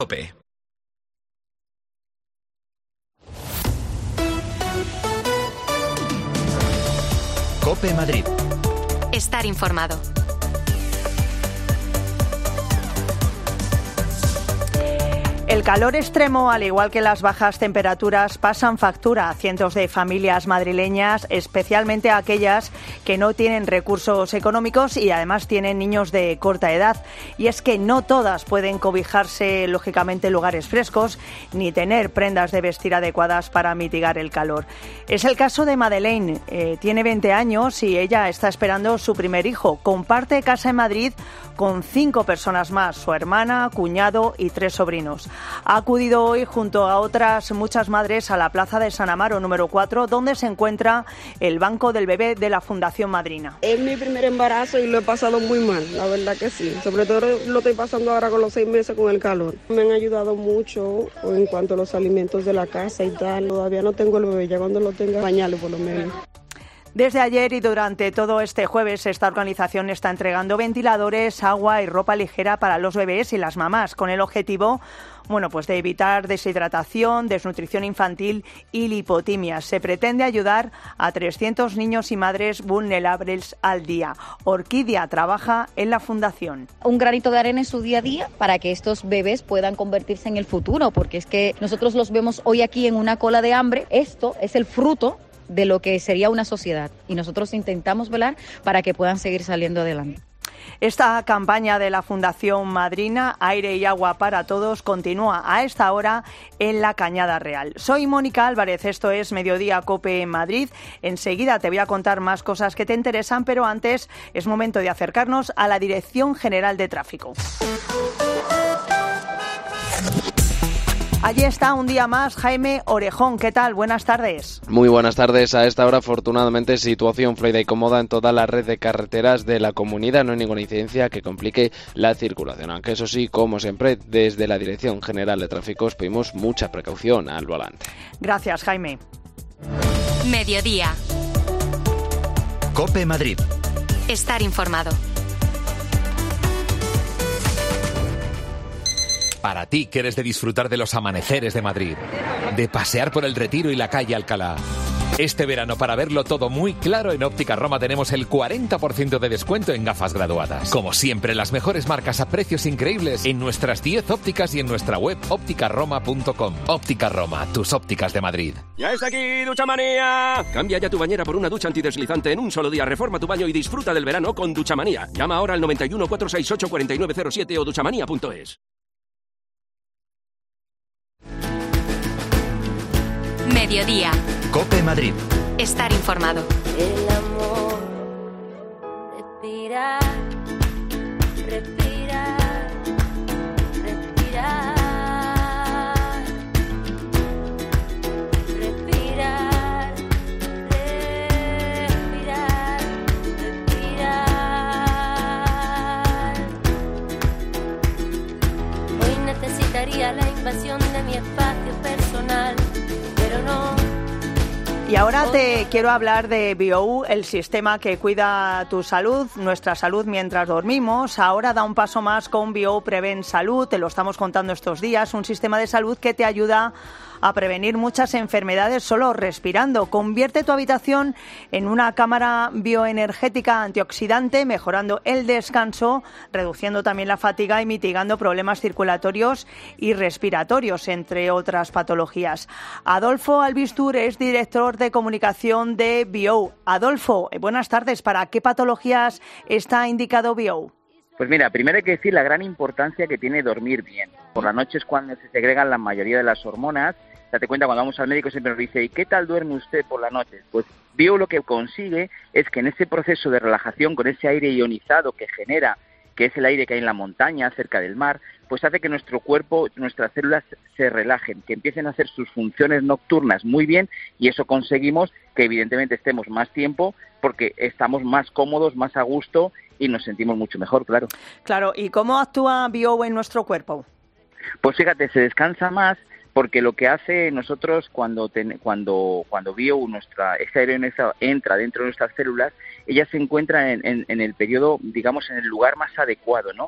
COPE. COPE Madrid. Estar informado. El calor extremo, al igual que las bajas temperaturas, pasan factura a cientos de familias madrileñas, especialmente a aquellas que no tienen recursos económicos y además tienen niños de corta edad. Y es que no todas pueden cobijarse, lógicamente, en lugares frescos, ni tener prendas de vestir adecuadas para mitigar el calor. Es el caso de Madeleine. Tiene 20 años y ella está esperando su primer hijo. Comparte casa en Madrid con 5 personas más, su hermana, cuñado y 3 sobrinos. Ha acudido hoy junto a otras muchas madres a la plaza de San Amaro número 4, donde se encuentra el Banco del Bebé de la Fundación Madrina. Es mi primer embarazo y lo he pasado muy mal, la verdad que sí. Sobre todo lo estoy pasando ahora con los 6 meses con el calor. Me han ayudado mucho en cuanto a los alimentos de la casa y tal. Todavía no tengo el bebé, ya cuando lo tenga, bañarlo por lo menos. Desde ayer y durante todo este jueves, esta organización está entregando ventiladores, agua y ropa ligera para los bebés y las mamás, con el objetivo, pues de evitar deshidratación, desnutrición infantil y lipotimia. Se pretende ayudar a 300 niños y madres vulnerables al día. Orquídea trabaja en la fundación. Un granito de arena en su día a día para que estos bebés puedan convertirse en el futuro, porque es que nosotros los vemos hoy aquí en una cola de hambre. Esto es el fruto de lo que sería una sociedad y nosotros intentamos velar para que puedan seguir saliendo adelante. Esta campaña de la Fundación Madrina, Aire y Agua para Todos, continúa a esta hora en la Cañada Real. Soy Mónica Álvarez, esto es Mediodía COPE en Madrid. Enseguida te voy a contar más cosas que te interesan, pero antes es momento de acercarnos a la Dirección General de Tráfico. Allí está un día más Jaime Orejón. ¿Qué tal? Buenas tardes. Muy buenas tardes. A esta hora, afortunadamente, situación fluida y cómoda en toda la red de carreteras de la comunidad. No hay ninguna incidencia que complique la circulación. Aunque eso sí, como siempre, desde la Dirección General de Tráfico os pedimos mucha precaución al volante. Gracias, Jaime. Mediodía. COPE Madrid. Estar informado. Para ti que eres de disfrutar de los amaneceres de Madrid, de pasear por el Retiro y la calle Alcalá. Este verano, para verlo todo muy claro, en Óptica Roma tenemos el 40% de descuento en gafas graduadas. Como siempre, las mejores marcas a precios increíbles en nuestras 10 ópticas y en nuestra web ópticaroma.com. Óptica Roma, tus ópticas de Madrid. ¡Ya está aquí, Duchamanía! Cambia ya tu bañera por una ducha antideslizante en un solo día. Reforma tu baño y disfruta del verano con Duchamanía. Llama ahora al 91 468 4907 o duchamanía.es. Mediodía. COPE Madrid. Estar informado. El amor, respirar, respirar, respirar, respirar, respirar, respirar. Hoy necesitaría la invasión de mi espacio personal. No. Y ahora te quiero hablar de Biou, el sistema que cuida tu salud, nuestra salud mientras dormimos. Ahora da un paso más con Biou Prevent Salud, te lo estamos contando estos días, un sistema de salud que te ayuda a prevenir muchas enfermedades solo respirando. Convierte tu habitación en una cámara bioenergética antioxidante, mejorando el descanso, reduciendo también la fatiga y mitigando problemas circulatorios y respiratorios, entre otras patologías. Adolfo Albistur es director de comunicación de Biou. Adolfo, buenas tardes. ¿Para qué patologías está indicado Biou? Pues mira, primero hay que decir la gran importancia que tiene dormir bien. Por la noche es cuando se segregan la mayoría de las hormonas. Date cuenta, cuando vamos al médico siempre nos dice, ¿y qué tal duerme usted por la noche? Pues Biou lo que consigue es que en ese proceso de relajación, con ese aire ionizado que genera, que es el aire que hay en la montaña, cerca del mar, pues hace que nuestro cuerpo, nuestras células se relajen, que empiecen a hacer sus funciones nocturnas muy bien, y eso conseguimos que evidentemente estemos más tiempo porque estamos más cómodos, más a gusto y nos sentimos mucho mejor, claro. Claro, ¿y cómo actúa Biou en nuestro cuerpo? Pues fíjate, se descansa más, porque lo que hace nosotros cuando Biou, ese aire entra dentro de nuestras células, ella se encuentra en el periodo, digamos, en el lugar más adecuado, ¿no?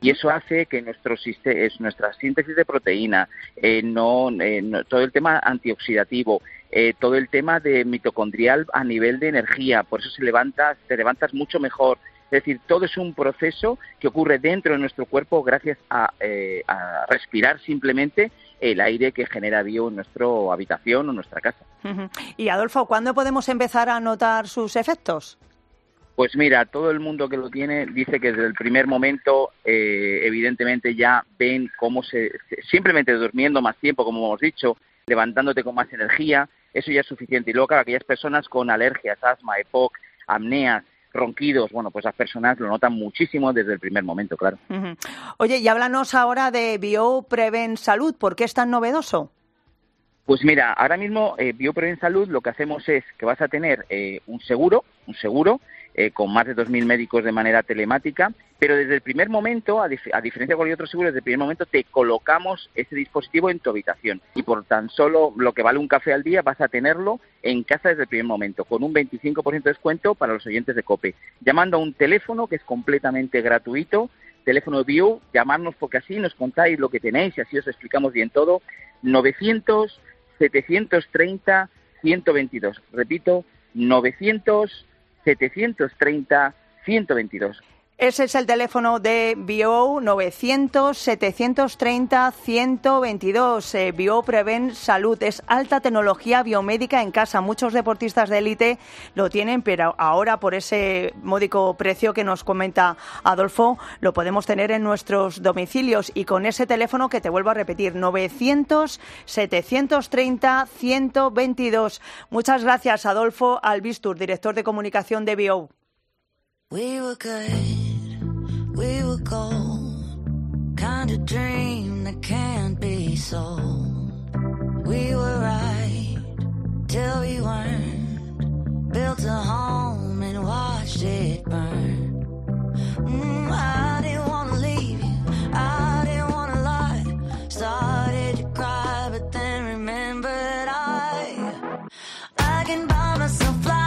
y eso hace que nuestra síntesis de proteína, todo el tema antioxidativo, todo el tema de mitocondrial a nivel de energía, por eso te levantas mucho mejor. Es decir, todo es un proceso que ocurre dentro de nuestro cuerpo gracias a respirar simplemente el aire que genera Bio en nuestra habitación o nuestra casa. Y Adolfo, ¿cuándo podemos empezar a notar sus efectos? Pues mira, todo el mundo que lo tiene dice que desde el primer momento, evidentemente ya ven cómo simplemente durmiendo más tiempo, como hemos dicho, levantándote con más energía, eso ya es suficiente. Y luego, claro, aquellas personas con alergias, asma, EPOC, apneas, ronquidos, bueno, pues las personas lo notan muchísimo desde el primer momento, claro. Oye, y háblanos ahora de Biopreven Salud, ¿por qué es tan novedoso? Pues mira, ahora mismo Biopreven Salud lo que hacemos es que vas a tener un seguro con más de 2.000 médicos de manera telemática, pero desde el primer momento, a diferencia de cualquier otro seguro, desde el primer momento te colocamos ese dispositivo en tu habitación y por tan solo lo que vale un café al día vas a tenerlo en casa desde el primer momento, con un 25% de descuento para los oyentes de COPE, llamando a un teléfono que es completamente gratuito, teléfono Bio, llamarnos porque así nos contáis lo que tenéis y así os explicamos bien todo, 900-730-122, repito, 900-730-122. Ese es el teléfono de Bio, 900-730-122. Biopreven Salud es alta tecnología biomédica en casa. Muchos deportistas de élite lo tienen, pero ahora por ese módico precio que nos comenta Adolfo, lo podemos tener en nuestros domicilios y con ese teléfono que te vuelvo a repetir, 900-730-122. Muchas gracias, Adolfo Albistur, director de comunicación de Bio. We were good, we were gold, kind of dream that can't be sold. We were right till we weren't, built a home and watched it burn. I didn't want to leave you, I didn't want to lie, started to cry but then remembered I can buy myself flowers.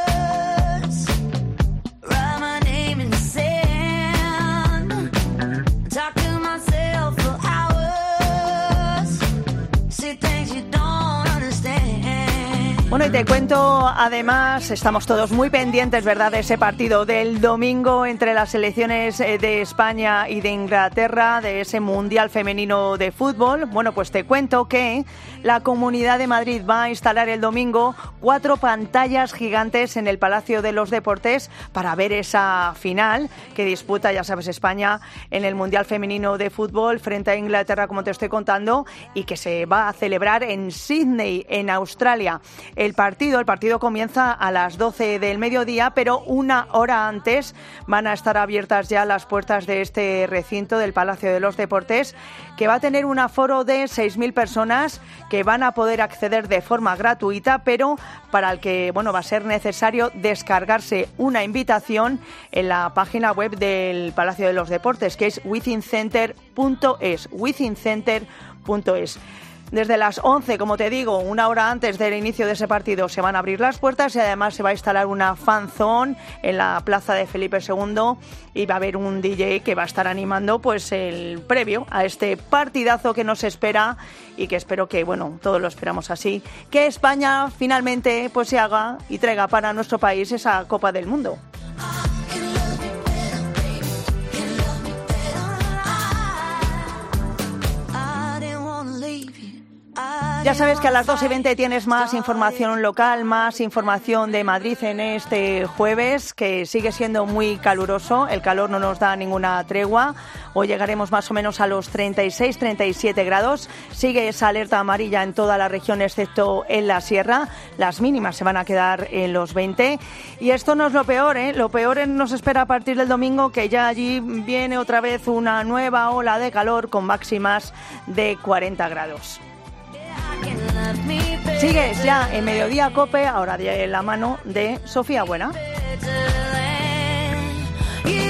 Bueno, y te cuento, además, estamos todos muy pendientes, ¿verdad?, de ese partido del domingo entre las selecciones de España y de Inglaterra, de ese Mundial Femenino de Fútbol. Bueno, pues te cuento que la Comunidad de Madrid va a instalar el domingo 4 pantallas gigantes en el Palacio de los Deportes para ver esa final que disputa, ya sabes, España en el Mundial Femenino de Fútbol frente a Inglaterra, como te estoy contando, y que se va a celebrar en Sydney, en Australia. El partido comienza a las 12 del mediodía, pero una hora antes van a estar abiertas ya las puertas de este recinto del Palacio de los Deportes, que va a tener un aforo de 6.000 personas que van a poder acceder de forma gratuita, pero para el que va a ser necesario descargarse una invitación en la página web del Palacio de los Deportes, que es withincenter.es. Desde las 11, como te digo, una hora antes del inicio de ese partido, se van a abrir las puertas y además se va a instalar una fan zone en la plaza de Felipe II y va a haber un DJ que va a estar animando pues el previo a este partidazo que nos espera y que espero que, todos lo esperamos así, que España finalmente pues se haga y traiga para nuestro país esa Copa del Mundo. Ya sabes que a las 2:20 tienes más información local, más información de Madrid en este jueves, que sigue siendo muy caluroso. El calor no nos da ninguna tregua. Hoy llegaremos más o menos a los 36-37 grados. Sigue esa alerta amarilla en toda la región, excepto en la sierra. Las mínimas se van a quedar en los 20. Y esto no es lo peor, ¿eh? Lo peor nos espera a partir del domingo, que ya allí viene otra vez una nueva ola de calor con máximas de 40 grados. Sigues ya en Mediodía COPE, ahora de la mano de Sofía Buena.